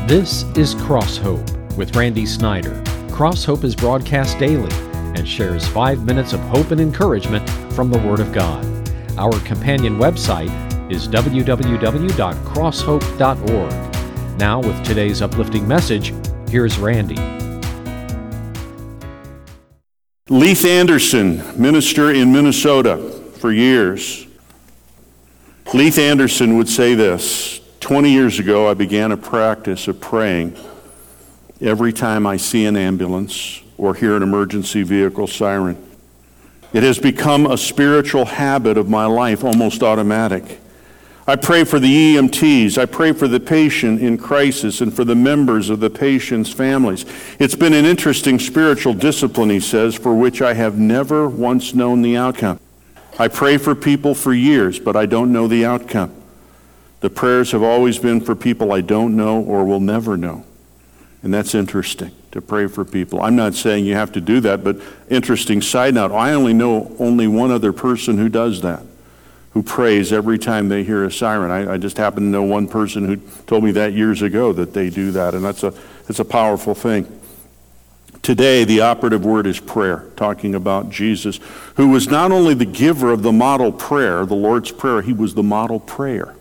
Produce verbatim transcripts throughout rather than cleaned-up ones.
This is Cross Hope with Randy Snyder. Cross Hope is broadcast daily and shares five minutes of hope and encouragement from the Word of God. Our companion website is w w w dot cross hope dot org. Now, with today's uplifting message, here's Randy. Leith Anderson, minister in Minnesota for years. Leith Anderson would say this: twenty years ago, I began a practice of praying every time I see an ambulance or hear an emergency vehicle siren. It has become a spiritual habit of my life, almost automatic. I pray for the E M Ts. I pray for the patient in crisis and for the members of the patient's families. It's been an interesting spiritual discipline, he says, for which I have never once known the outcome. I pray for people for years, but I don't know the outcome. The prayers have always been for people I don't know or will never know. And that's interesting, to pray for people. I'm not saying you have to do that, but interesting side note, I only know only one other person who does that, who prays every time they hear a siren. I, I just happen to know one person who told me that years ago that they do that, and that's a, it's a powerful thing. Today, the operative word is prayer, talking about Jesus, who was not only the giver of the model prayer, the Lord's Prayer, he was the model prayer.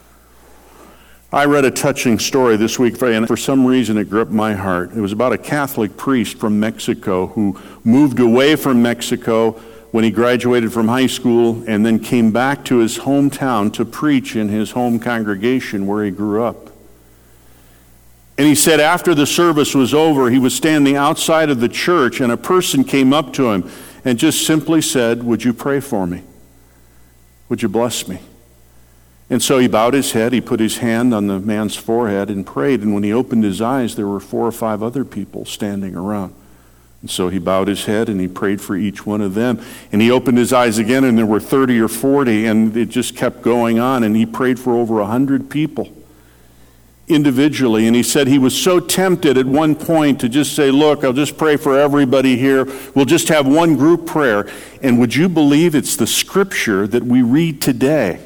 I read a touching story this week, and for some reason it gripped my heart. It was about a Catholic priest from Mexico who moved away from Mexico when he graduated from high school and then came back to his hometown to preach in his home congregation where he grew up. And he said after the service was over, he was standing outside of the church and a person came up to him and just simply said, "Would you pray for me? Would you bless me?" And so he bowed his head, he put his hand on the man's forehead and prayed. And when he opened his eyes, there were four or five other people standing around. And so he bowed his head and he prayed for each one of them. And he opened his eyes again and there were thirty or forty, and it just kept going on. And he prayed for over one hundred people individually. And he said he was so tempted at one point to just say, "Look, I'll just pray for everybody here. We'll just have one group prayer." And would you believe it's the scripture that we read today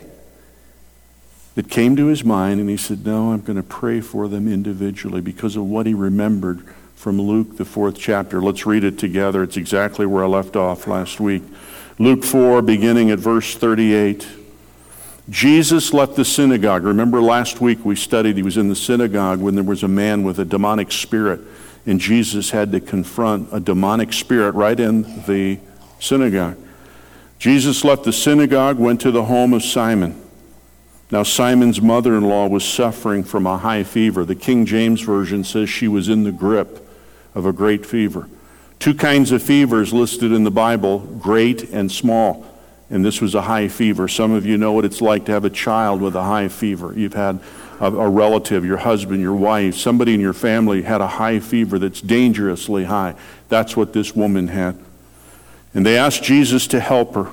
that came to his mind, and he said, "No, I'm going to pray for them individually," because of what he remembered from Luke, the fourth chapter. Let's read it together. It's exactly where I left off last week. Luke four, beginning at verse thirty-eight. Jesus left the synagogue. Remember last week we studied he was in the synagogue when there was a man with a demonic spirit, and Jesus had to confront a demonic spirit right in the synagogue. Jesus left the synagogue, went to the home of Simon. Now Simon's mother-in-law was suffering from a high fever. The King James Version says she was in the grip of a great fever. Two kinds of fevers listed in the Bible, great and small. And this was a high fever. Some of you know what it's like to have a child with a high fever. You've had a, a relative, your husband, your wife, somebody in your family had a high fever that's dangerously high. That's what this woman had. And they asked Jesus to help her.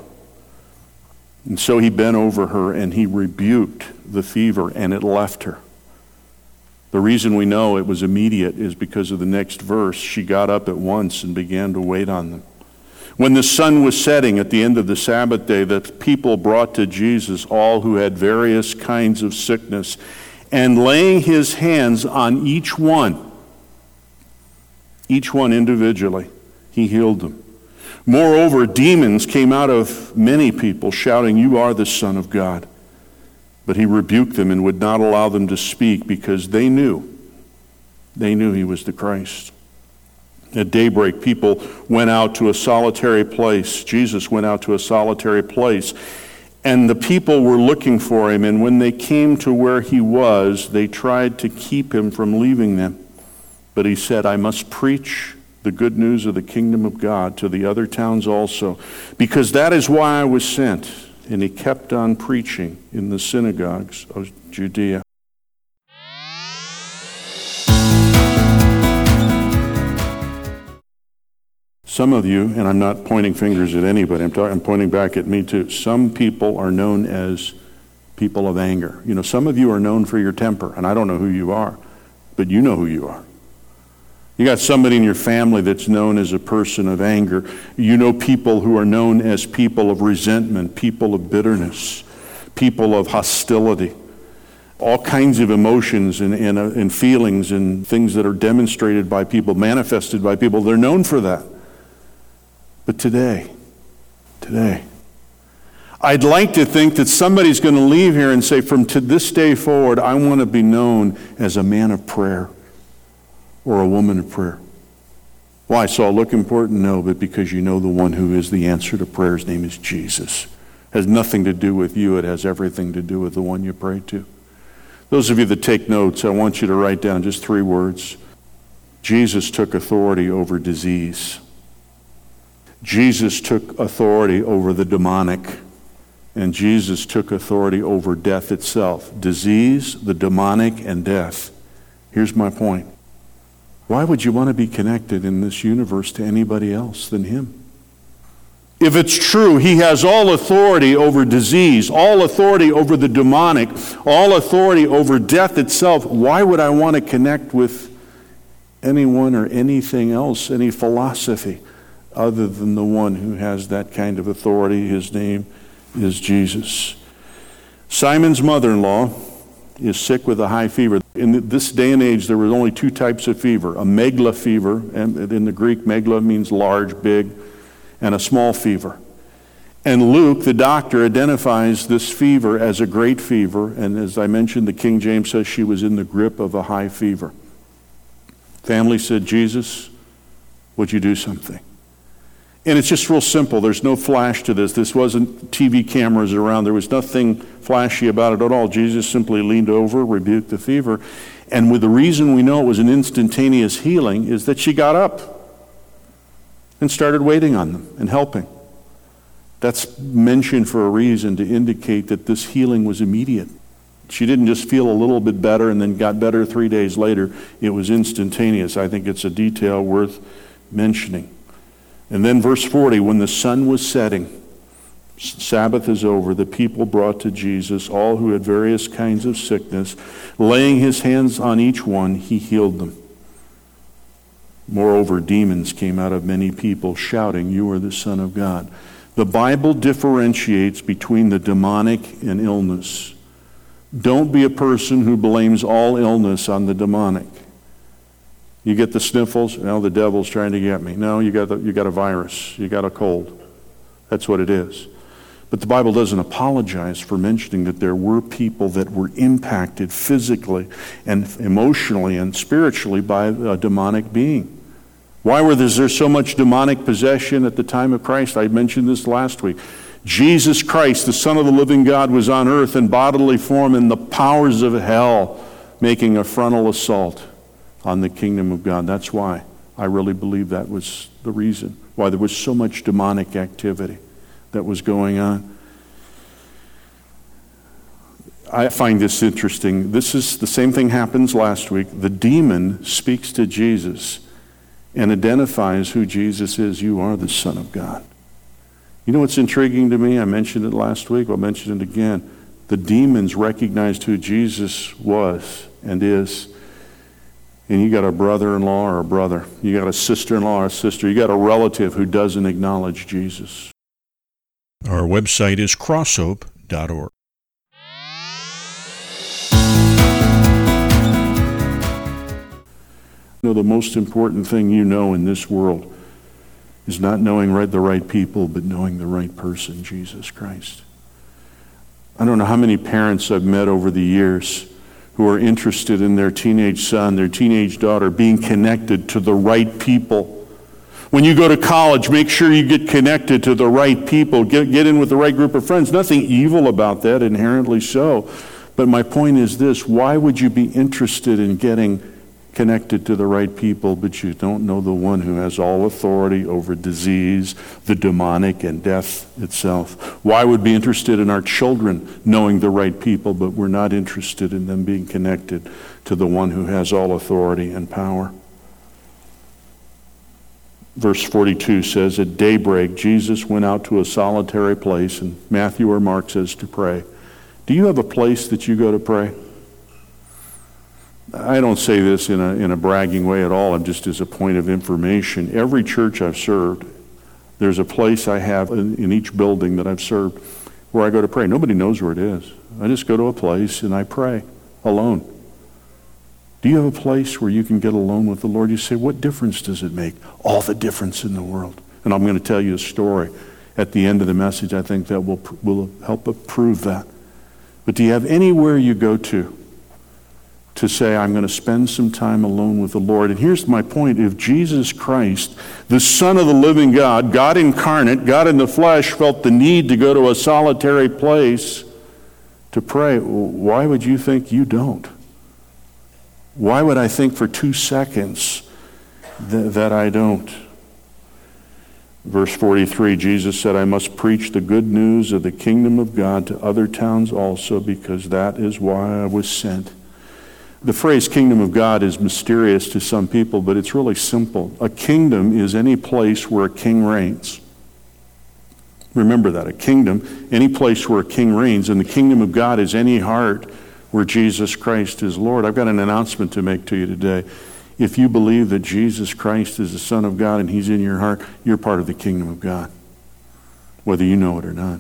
And so he bent over her and he rebuked the fever and it left her. The reason we know it was immediate is because of the next verse. She got up at once and began to wait on them. When the sun was setting at the end of the Sabbath day, the people brought to Jesus all who had various kinds of sickness, and laying his hands on each one, each one individually, he healed them. Moreover, demons came out of many people, shouting, "You are the Son of God." But he rebuked them and would not allow them to speak, because they knew, they knew he was the Christ. At daybreak, people went out to a solitary place. Jesus went out to a solitary place, and the people were looking for him. And when they came to where he was, they tried to keep him from leaving them. But he said, "I must preach the good news of the kingdom of God to the other towns also, because that is why I was sent." And he kept on preaching in the synagogues of Judea. Some of you, and I'm not pointing fingers at anybody, I'm, talking, I'm pointing back at me too. Some people are known as people of anger. You know, some of you are known for your temper, and I don't know who you are, but you know who you are. You got somebody in your family that's known as a person of anger. You know people who are known as people of resentment, people of bitterness, people of hostility. all kinds of emotions and, and, uh, and feelings and things that are demonstrated by people, manifested by people. They're known for that. But today, today, I'd like to think that somebody's going to leave here and say, from to this day forward, I want to be known as a man of prayer or a woman of prayer. Why? So I'll look important? No, but because you know the one who is the answer to prayer. His name is Jesus. It has nothing to do with you. It has everything to do with the one you pray to. Those of you that take notes, I want you to write down just three words. Jesus took authority over disease. Jesus took authority over the demonic. And Jesus took authority over death itself. Disease, the demonic, and death. Here's my point. Why would you want to be connected in this universe to anybody else than him? If it's true, he has all authority over disease, all authority over the demonic, all authority over death itself, why would I want to connect with anyone or anything else, any philosophy, other than the one who has that kind of authority? His name is Jesus. Simon's mother-in-law is sick with a high fever. In this day and age, there were only two types of fever. A megla fever, and in the Greek, megla means large, big, and a small fever. And Luke, the doctor, identifies this fever as a great fever, and as I mentioned, the King James says she was in the grip of a high fever. Family said, Jesus, would you do something? And it's just real simple. There's no flash to this. This wasn't T V cameras around. There was nothing flashy about it at all. Jesus simply leaned over, rebuked the fever. And with the reason we know it was an instantaneous healing is that she got up and started waiting on them and helping. That's mentioned for a reason, to indicate that this healing was immediate. She didn't just feel a little bit better and then got better three days later. It was instantaneous. I think it's a detail worth mentioning. And then verse forty, when the sun was setting, Sabbath is over, the people brought to Jesus all who had various kinds of sickness. Laying his hands on each one, he healed them. Moreover, demons came out of many people, shouting, "You are the Son of God." The Bible differentiates between the demonic and illness. Don't be a person who blames all illness on the demonic. You get the sniffles, well, the devil's trying to get me. No, you got, the, you got a virus. You got a cold. That's what it is. But the Bible doesn't apologize for mentioning that there were people that were impacted physically and emotionally and spiritually by a demonic being. Why were there so much demonic possession at the time of Christ? I mentioned this last week. Jesus Christ, the Son of the living God, was on earth in bodily form, and the powers of hell making a frontal assault on the kingdom of God. That's why I really believe that was the reason why there was so much demonic activity that was going on. I find this interesting. This is the same thing happens last week. The demon speaks to Jesus and identifies who Jesus is. You are the Son of God. You know what's intriguing to me? I mentioned it last week. I'll mention it again. The demons recognized who Jesus was and is. And you got a brother-in-law or a brother. You got a sister-in-law or a sister. You got a relative who doesn't acknowledge Jesus. Our website is crosshope dot org. You know, the most important thing you know in this world is not knowing right the right people, but knowing the right person, Jesus Christ. I don't know how many parents I've met over the years who are interested in their teenage son, their teenage daughter, being connected to the right people. When you go to college, make sure you get connected to the right people. Get, get in with the right group of friends. Nothing evil about that, inherently so. But my point is this: why would you be interested in getting connected to the right people, but you don't know the one who has all authority over disease, the demonic, and death itself? Why would we be interested in our children knowing the right people, but we're not interested in them being connected to the one who has all authority and power? Verse forty-two says, at daybreak, Jesus went out to a solitary place, and Matthew or Mark says to pray. Do you have a place that you go to pray? I don't say this in a, in a bragging way at all. I'm just as a point of information. Every church I've served, there's a place I have in, in each building that I've served where I go to pray. Nobody knows where it is. I just go to a place and I pray. alone? Do you have a place where you can get alone with the Lord? You say, what difference does it make? All the difference in the world. And I'm going to tell you a story at the end of the message. I think that will, will help prove that. But do you have anywhere you go to to say, I'm going to spend some time alone with the Lord? And here's my point. If Jesus Christ, the Son of the living God, God incarnate, God in the flesh, felt the need to go to a solitary place to pray, why would you think you don't? Why would I think for two seconds th- that I don't? Verse forty-three, Jesus said, I must preach the good news of the kingdom of God to other towns also, because that is why I was sent. The phrase kingdom of God is mysterious to some people, but it's really simple. A kingdom is any place where a king reigns. Remember that, a kingdom, any place where a king reigns, and the kingdom of God is any heart where Jesus Christ is Lord. I've got an announcement to make to you today. If you believe that Jesus Christ is the Son of God and he's in your heart, you're part of the kingdom of God, whether you know it or not.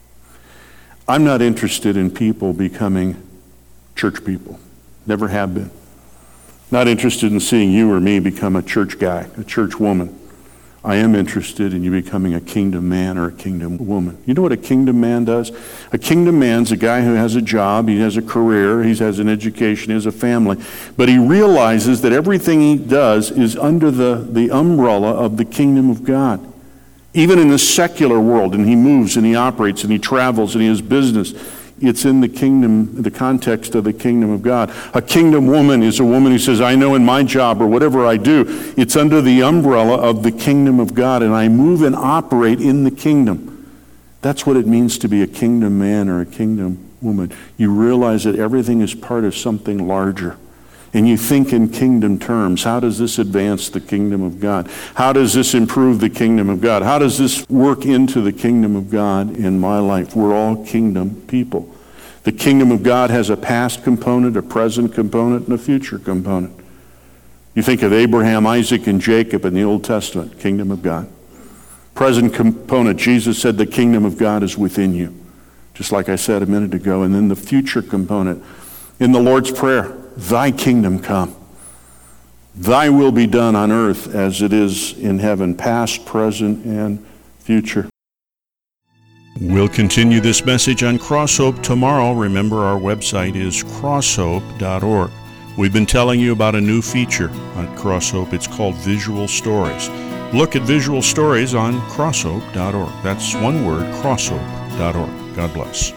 I'm not interested in people becoming church people. Never have been. Not interested in seeing you or me become a church guy, a church woman. I am interested in you becoming a kingdom man or a kingdom woman. You know what a kingdom man does? A kingdom man's a guy who has a job, he has a career, he has an education, he has a family, but he realizes that everything he does is under the, the umbrella of the kingdom of God. Even in the secular world, and he moves and he operates and he travels and he has business, it's in the kingdom, the context of the kingdom of God. A kingdom woman is a woman who says, I know in my job or whatever I do, it's under the umbrella of the kingdom of God, and I move and operate in the kingdom. That's what it means to be a kingdom man or a kingdom woman. You realize that everything is part of something larger. And you think in kingdom terms. How does this advance the kingdom of God? How does this improve the kingdom of God? How does this work into the kingdom of God in my life? We're all kingdom people. The kingdom of God has a past component, a present component, and a future component. You think of Abraham, Isaac, and Jacob in the Old Testament, kingdom of God. Present component, Jesus said the kingdom of God is within you, just like I said a minute ago. And then the future component, in the Lord's Prayer, thy kingdom come. Thy will be done on earth as it is in heaven, past, present, and future. We'll continue this message on Crosshope tomorrow. Remember, our website is crosshope dot org. We've been telling you about a new feature on Crosshope. It's called Visual Stories. Look at Visual Stories on crosshope dot org. That's one word, crosshope dot org. God bless.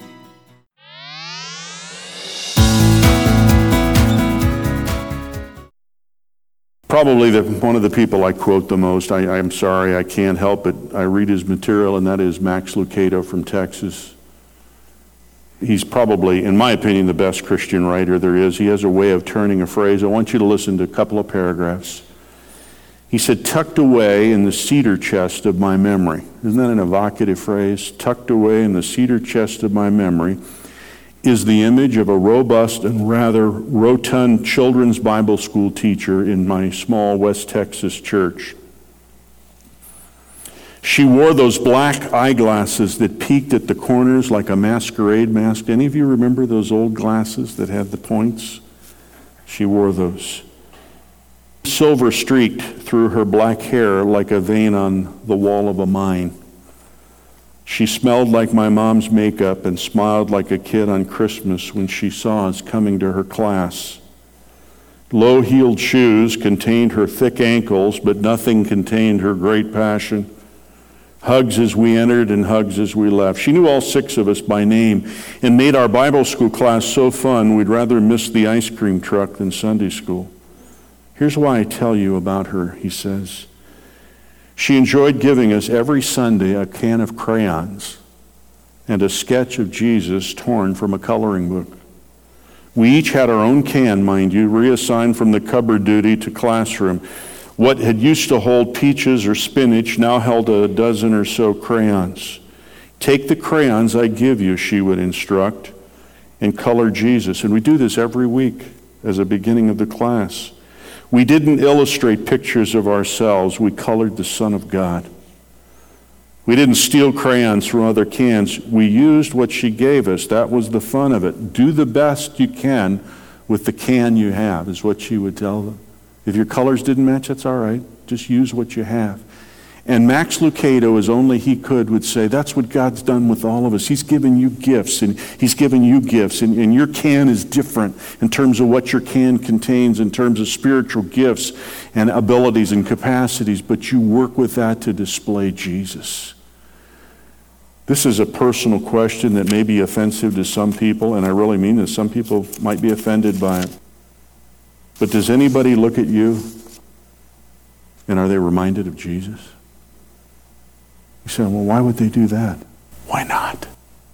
Probably the, one of the people I quote the most, I, I'm sorry, I can't help it. I read his material, and that is Max Lucado from Texas. He's probably, in my opinion, the best Christian writer there is. He has a way of turning a phrase. I want you to listen to a couple of paragraphs. He said, tucked away in the cedar chest of my memory. Isn't that an evocative phrase? Tucked away in the cedar chest of my memory is the image of a robust and rather rotund children's Bible school teacher in my small West Texas church. She wore those black eyeglasses that peaked at the corners like a masquerade mask. Any of you remember those old glasses that had the points? She wore those. Silver streaked through her black hair like a vein on the wall of a mine. She smelled like my mom's makeup and smiled like a kid on Christmas when she saw us coming to her class. Low-heeled shoes contained her thick ankles, but nothing contained her great passion. Hugs as we entered and hugs as we left. She knew all six of us by name and made our Bible school class so fun we'd rather miss the ice cream truck than Sunday school. Here's why I tell you about her, he says. She enjoyed giving us every Sunday a can of crayons and a sketch of Jesus torn from a coloring book. We each had our own can, mind you, reassigned from the cupboard duty to classroom. What had used to hold peaches or spinach now held a dozen or so crayons. Take the crayons I give you, she would instruct, and color Jesus. And we do this every week as a beginning of the class. We didn't illustrate pictures of ourselves. We colored the Son of God. We didn't steal crayons from other cans. We used what she gave us. That was the fun of it. Do the best you can with the can you have, is what she would tell them. If your colors didn't match, that's all right. Just use what you have. And Max Lucado, as only he could, would say, that's what God's done with all of us. He's given you gifts, and he's given you gifts, and, and your can is different in terms of what your can contains, in terms of spiritual gifts and abilities and capacities, but you work with that to display Jesus. This is a personal question that may be offensive to some people, and I really mean this. Some people might be offended by it. But does anybody look at you, and are they reminded of Jesus? You say, well, why would they do that? Why not?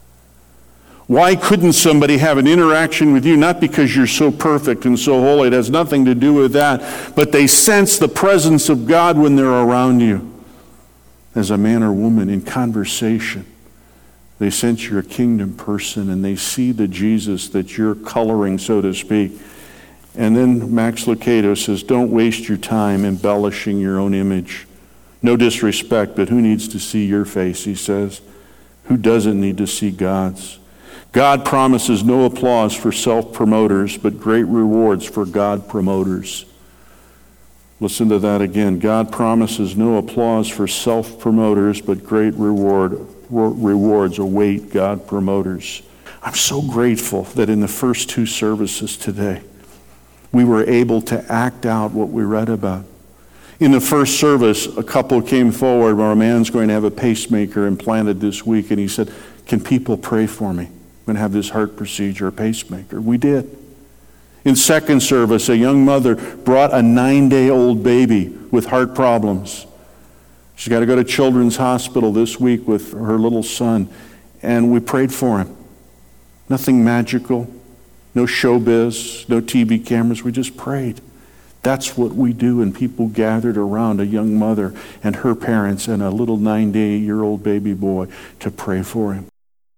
Why couldn't somebody have an interaction with you? Not because you're so perfect and so holy. It has nothing to do with that. But they sense the presence of God when they're around you. As a man or woman in conversation, they sense you're a kingdom person, and they see the Jesus that you're coloring, so to speak. And then Max Lucado says, don't waste your time embellishing your own image. No disrespect, but who needs to see your face, he says. Who doesn't need to see God's? God promises no applause for self-promoters, but great rewards for God promoters. Listen to that again. God promises no applause for self-promoters, but great reward, rewards await God promoters. I'm so grateful that in the first two services today, we were able to act out what we read about. In the first service, a couple came forward where a man's going to have a pacemaker implanted this week, and he said, can people pray for me? I'm going to have this heart procedure, a pacemaker. We did. In second service, a young mother brought a nine-day-old baby with heart problems. She's got to go to Children's Hospital this week with her little son, and we prayed for him. Nothing magical, no showbiz, no T V cameras. We just prayed. That's what we do, and people gathered around a young mother and her parents and a little nine-day-year-old baby boy to pray for him.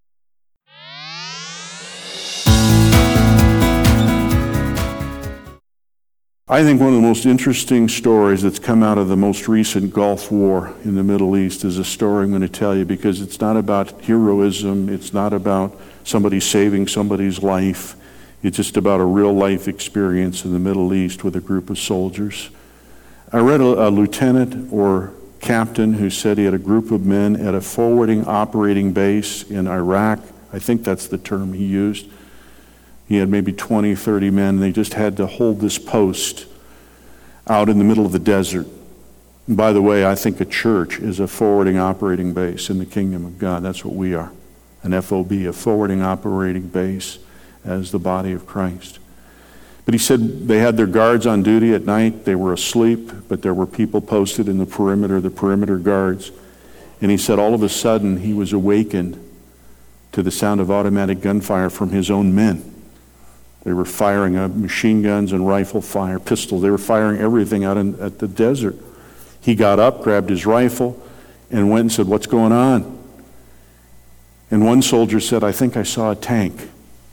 I think one of the most interesting stories that's come out of the most recent Gulf War in the Middle East is a story I'm going to tell you, because it's not about heroism, it's not about somebody saving somebody's life. It's just about a real-life experience in the Middle East with a group of soldiers. I read a, a lieutenant or captain who said he had a group of men at a forwarding operating base in Iraq. I think that's the term he used. He had maybe twenty, thirty men. They just had to hold this post out in the middle of the desert. And by the way, I think a church is a forwarding operating base in the kingdom of God. That's what we are, an F O B, a forwarding operating base, as the body of Christ. But he said they had their guards on duty at night. They were asleep, but there were people posted in the perimeter, the perimeter guards. And he said all of a sudden he was awakened to the sound of automatic gunfire from his own men. They were firing up machine guns and rifle fire, pistols. They were firing everything out in, at the desert. He got up, grabbed his rifle, and went and said, what's going on? And one soldier said, I think I saw a tank.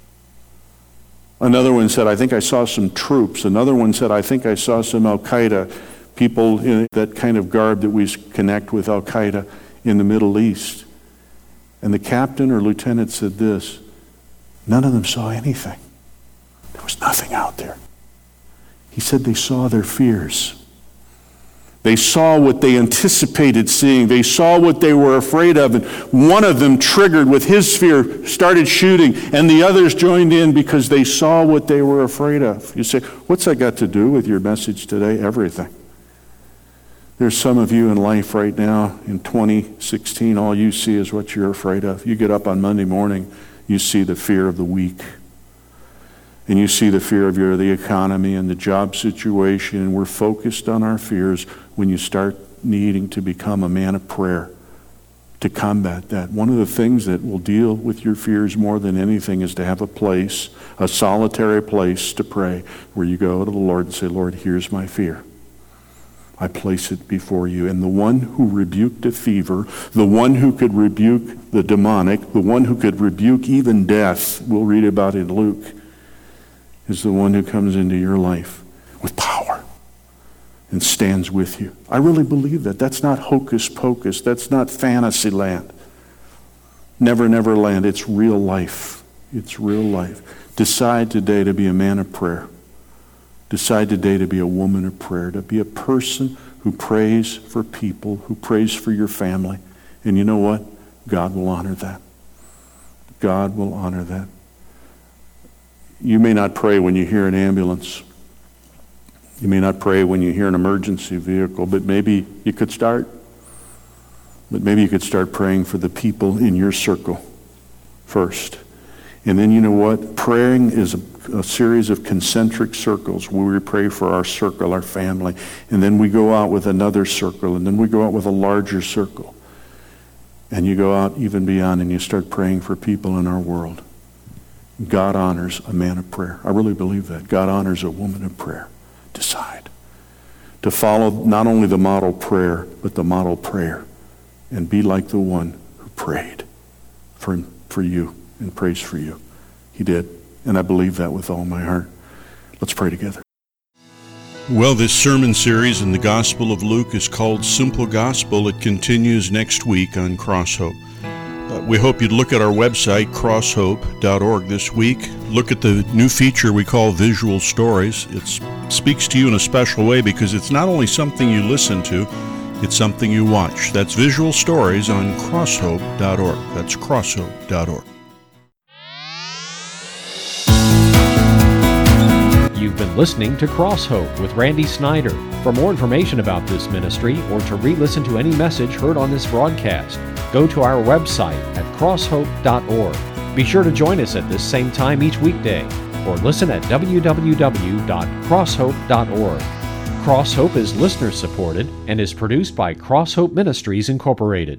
Another one said, I think I saw some troops. Another one said, I think I saw some Al-Qaeda, people in that kind of garb that we connect with Al-Qaeda in the Middle East. And the captain or lieutenant said this, none of them saw anything. There was nothing out there. He said they saw their fears. They saw what they anticipated seeing. They saw what they were afraid of. And one of them, triggered with his fear, started shooting, and the others joined in because they saw what they were afraid of. You say, what's that got to do with your message today? Everything. There's some of you in life right now, in twenty sixteen, all you see is what you're afraid of. You get up on Monday morning, you see the fear of the weak. And you see the fear of your, the economy and the job situation, and we're focused on our fears when you start needing to become a man of prayer to combat that. One of the things that will deal with your fears more than anything is to have a place, a solitary place to pray, where you go to the Lord and say, Lord, here's my fear. I place it before you. And the one who rebuked a fever, the one who could rebuke the demonic, the one who could rebuke even death, we'll read about in Luke, is the one who comes into your life with power and stands with you. I really believe that. That's not hocus pocus. That's not fantasy land. Never, never land. It's real life. It's real life. Decide today to be a man of prayer. Decide today to be a woman of prayer, to be a person who prays for people, who prays for your family. And you know what? God will honor that. God will honor that. You may not pray when you hear an ambulance. You may not pray when you hear an emergency vehicle, but maybe you could start. But maybe you could start praying for the people in your circle first. And then you know what? Praying is a, a series of concentric circles where we pray for our circle, our family. And then we go out with another circle. And then we go out with a larger circle. And you go out even beyond and you start praying for people in our world. God honors a man of prayer. I really believe that. God honors a woman of prayer. Decide to follow not only the model prayer, but the model prayer. And be like the one who prayed for, for you and prays for you. He did. And I believe that with all my heart. Let's pray together. Well, this sermon series in the Gospel of Luke is called Simple Gospel. It continues next week on Cross Hope. Uh, we hope you'd look at our website, cross hope dot org, this week. Look at the new feature we call Visual Stories. It speaks to you in a special way because it's not only something you listen to, it's something you watch. That's Visual Stories on cross hope dot org. That's cross hope dot org. You've been listening to Cross Hope with Randy Snyder. For more information about this ministry or to re-listen to any message heard on this broadcast, go to our website at cross hope dot org. Be sure to join us at this same time each weekday or listen at w w w dot cross hope dot org. Cross Hope is listener supported and is produced by Cross Hope Ministries Incorporated.